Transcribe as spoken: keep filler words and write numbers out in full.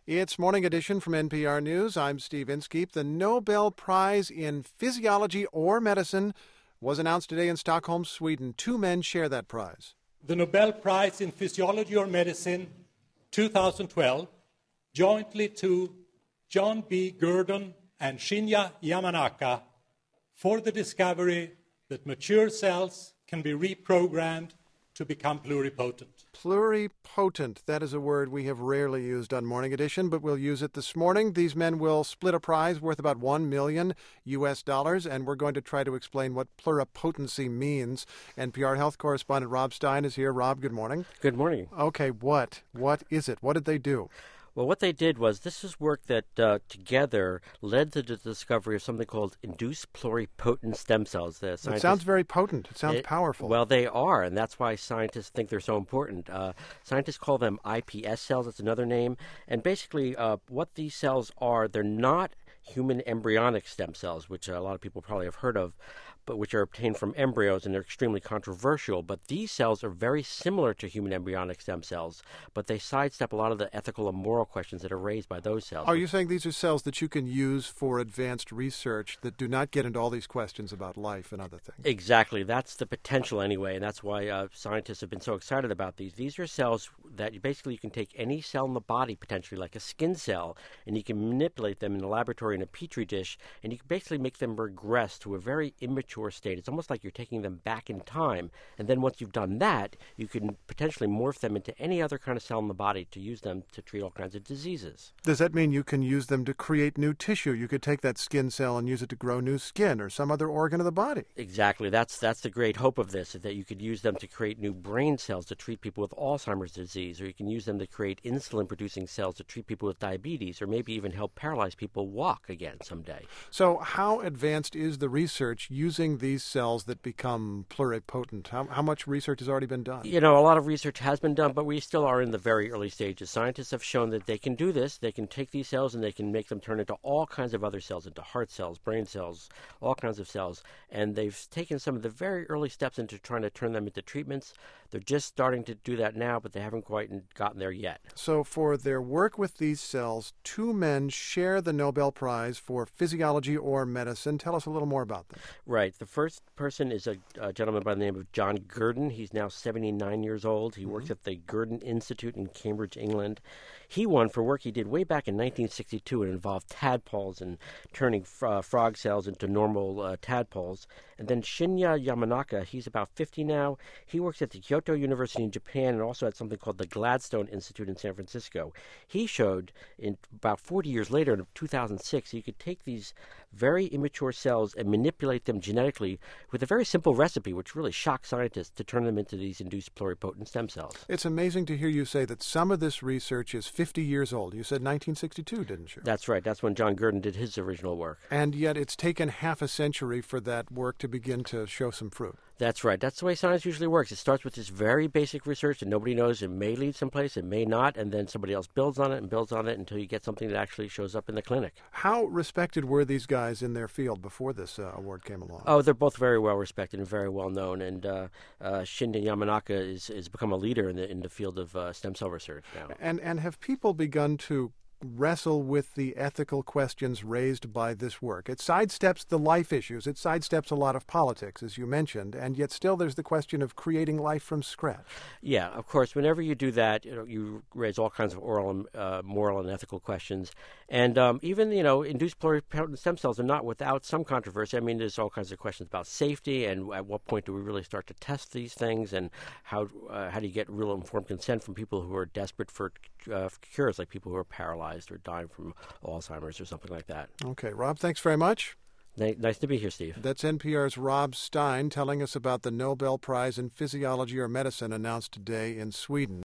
It's Morning Edition from N P R News. I'm Steve Inskeep. The Nobel Prize in Physiology or Medicine was announced today in Stockholm, Sweden. Two men share that prize. The Nobel Prize in Physiology or Medicine two thousand twelve, jointly to John B. Gurdon and Shinya Yamanaka, for the discovery that mature cells can be reprogrammed to become pluripotent. Pluripotent, that is a word we have rarely used on Morning Edition, but we'll use it this morning. These men will split a prize worth about one million U S dollars, and we're going to try to explain what pluripotency means. N P R health correspondent Rob Stein is here. Rob, good morning. Good morning. Okay, what? What is it? What did they do? Well, what they did was, this is work that uh, together led to the discovery of something called induced pluripotent stem cells. The It sounds very potent. It sounds it, powerful. Well, they are, and that's why scientists think they're so important. Uh, scientists call them I P S cells. That's another name. And basically, uh, what these cells are, they're not human embryonic stem cells, which a lot of people probably have heard of, but which are obtained from embryos, and they're extremely controversial. But these cells are very similar to human embryonic stem cells, but they sidestep a lot of the ethical and moral questions that are raised by those cells. Are you saying these are cells that you can use for advanced research that do not get into all these questions about life and other things? Exactly. That's the potential anyway, and that's why uh, scientists have been so excited about these. These are cells that you basically you can take any cell in the body, potentially like a skin cell, and you can manipulate them in a laboratory in a petri dish, and you can basically make them regress to a very immature state. It's almost like you're taking them back in time, and then once you've done that, you can potentially morph them into any other kind of cell in the body to use them to treat all kinds of diseases. Does that mean you can use them to create new tissue? You could take that skin cell and use it to grow new skin or some other organ of the body. Exactly. That's that's the great hope of this, is that you could use them to create new brain cells to treat people with Alzheimer's disease, or you can use them to create insulin-producing cells to treat people with diabetes, or maybe even help paralyzed people walk again someday. So how advanced is the research using these cells that become pluripotent? How, how much research has already been done? You know, a lot of research has been done, but we still are in the very early stages. Scientists have shown that they can do this. They can take these cells and they can make them turn into all kinds of other cells, into heart cells, brain cells, all kinds of cells. And they've taken some of the very early steps into trying to turn them into treatments. They're just starting to do that now, but they haven't quite gotten there yet. So for their work with these cells, two men share the Nobel Prize for Physiology or Medicine. Tell us a little more about them. Right. The first person is a, a gentleman by the name of John Gurdon. He's now seventy-nine years old. He mm-hmm. works at the Gurdon Institute in Cambridge, England. He won for work he did way back in nineteen sixty-two. It involved tadpoles and turning uh, frog cells into normal uh, tadpoles. And then Shinya Yamanaka, he's about fifty now. He works at the Kyoto University in Japan and also at something called the Gladstone Institute in San Francisco. He showed in about forty years later, in two thousand six, you could take these very immature cells and manipulate them genetically with a very simple recipe, which really shocked scientists, to turn them into these induced pluripotent stem cells. It's amazing to hear you say that some of this research is fifty years old. You said nineteen sixty-two, didn't you? That's right. That's when John Gurdon did his original work. And yet it's taken half a century for that work to begin to show some fruit. That's right. That's the way science usually works. It starts with this very basic research that nobody knows. It may lead someplace, it may not, and then somebody else builds on it and builds on it until you get something that actually shows up in the clinic. How respected were these guys in their field before this uh, award came along? Oh, they're both very well respected and very well known, and uh, uh, Shinya Yamanaka is has become a leader in the in the field of uh, stem cell research now. And and have people begun to wrestle with the ethical questions raised by this work? It sidesteps the life issues. It sidesteps a lot of politics, as you mentioned, and yet still there's the question of creating life from scratch. Yeah, of course. Whenever you do that, you know, you raise all kinds of oral, and, uh, moral and ethical questions. And um, even, you know, induced pluripotent stem cells are not without some controversy. I mean, there's all kinds of questions about safety and at what point do we really start to test these things, and how uh, how do you get real informed consent from people who are desperate for uh, cures, like people who are paralyzed or dying from Alzheimer's or something like that. Okay, Rob, thanks very much. Nice to be here, Steve. That's N P R's Rob Stein telling us about the Nobel Prize in Physiology or Medicine announced today in Sweden.